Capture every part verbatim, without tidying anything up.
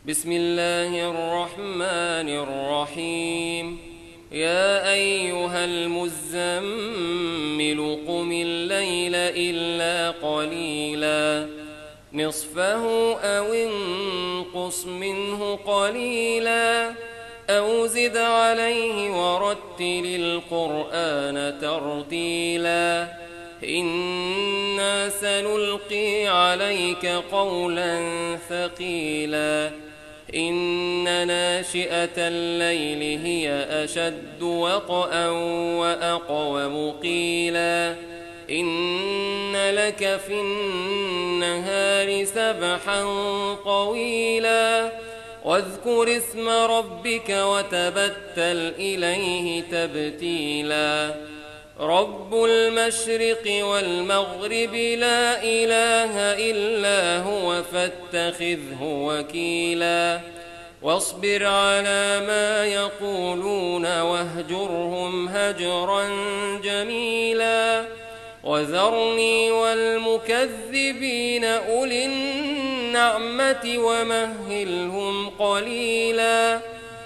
بسم الله الرحمن الرحيم. يا أيها المزمل قم الليل إلا قليلا نصفه أو انقص منه قليلا أو زد عليه ورتل القرآن ترتيلا إنا سنلقي عليك قولا ثقيلا إن ناشئة الليل هي أشد وطئا وأقوم قيلا إن لك في النهار سبحا طويلا واذكر اسم ربك وتبتل إليه تبتيلا رب المشرق والمغرب لا إله إلا هو فاتخذه وكيلا واصبر على ما يقولون واهجرهم هجرا جميلا وذرني والمكذبين أولي النعمة ومهلهم قليلا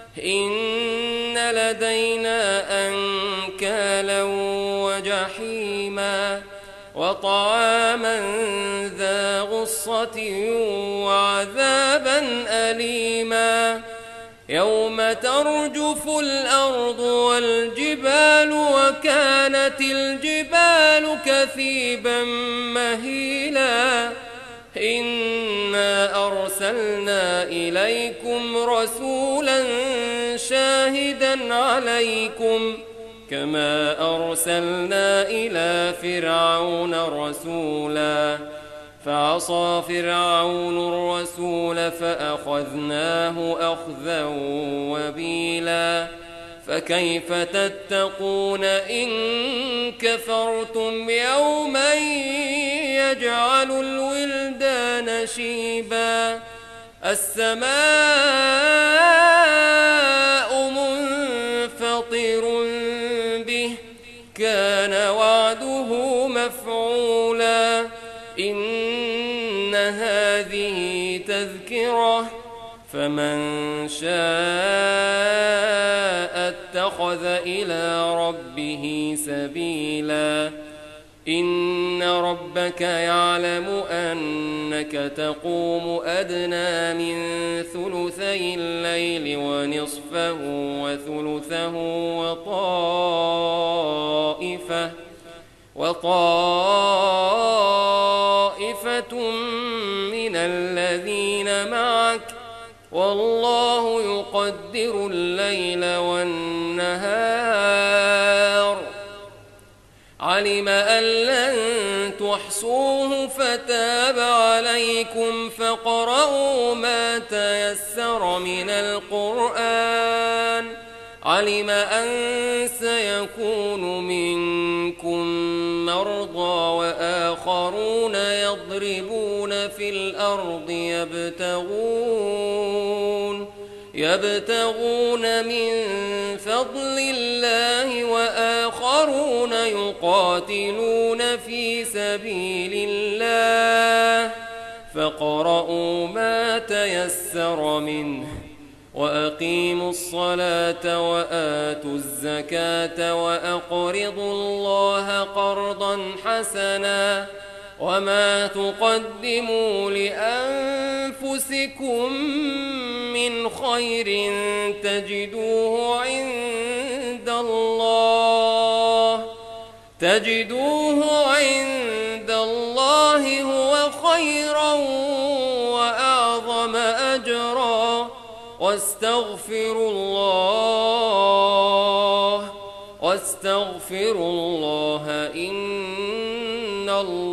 إن لدينا أنكالا وجحيما وطعاما ذا غصة وعذابا أليما يوم ترجف الأرض والجبال وكانت الجبال كثيبا مهيلا إنا أرسلنا إليكم رسولا شاهدا عليكم كما أرسلنا إلى فرعون رسولا فعصى فرعون الرسول فأخذناه أخذا وبيلا فكيف تتقون إن كفرتم يوما يجعل الولدان شيبا السماء منفطر به كان وعده مفعولا إن هذه تذكرة فمن شاء اتخذ إلى ربه سبيلا إن ربك يعلم أنك تقوم أدنى من ثلثي الليل ونصفه وثلثه وطائفة وطائفة من الذين معك والله يقدر الليل والنهار علم أن لن تحصوه فتاب عليكم فاقرؤوا ما تيسر من القرآن علم أن سيكون منكم مرضى وآخرون يضربون في الأرض يبتغون يبتغون من فضل الله وآخرون يقاتلون في سبيل الله فاقرؤوا ما تيسر منه وأقيموا الصلاة وآتوا الزكاة وأقرضوا الله قرضا حسنا وما تقدموا لأنفسكم من خير تجدوه عند الله تجدوه عند الله هو خيرا وأعظم أجرا واستغفروا الله واستغفروا الله إن الله